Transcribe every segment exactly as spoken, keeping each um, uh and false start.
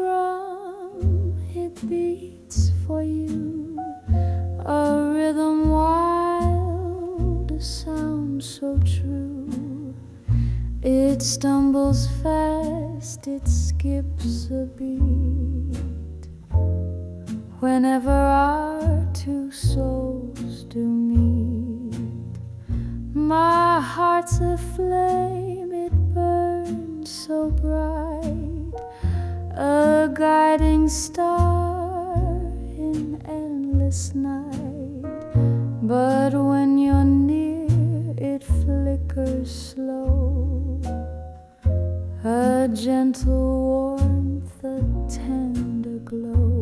drum, it beats for you, a rhythm wild, a sound so true. It stumbles fast, it skips a beat, whenever our two souls do meet. My heart's aflame, it burns so bright, a guiding star in endless night. But when you're near, it flickers slow, a gentle warmth, a tender glow.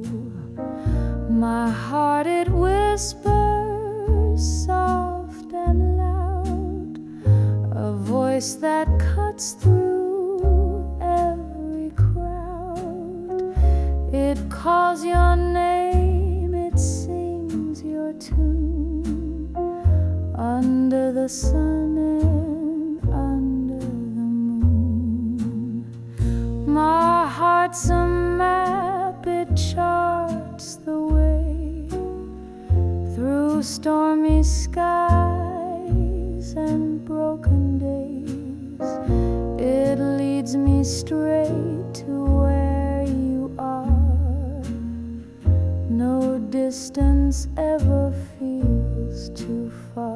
My heart, it whispers soft and loud, a voice that cuts through every crowd. It calls your name, it sings your tune, under the sun and under the moon. My heart's a map, it charts the way through stormy skies and broken days. It leads me straight to where you are. No distance ever feels too far.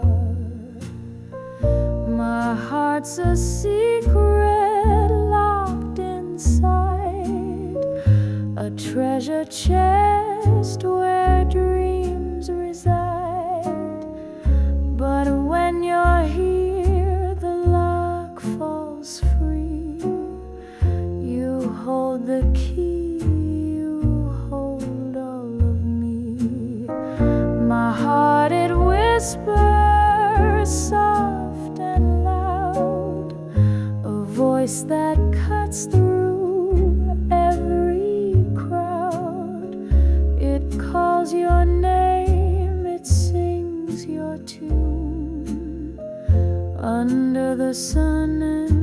My heart's a secret locked inside, a treasure chest where dreams reside. But when you're here, the lock falls free. You hold the key, you hold all of me. My heart, it whispers soft and loud, a voice that cuts through every crowd. It calls your name, it sings your tune, under the sun and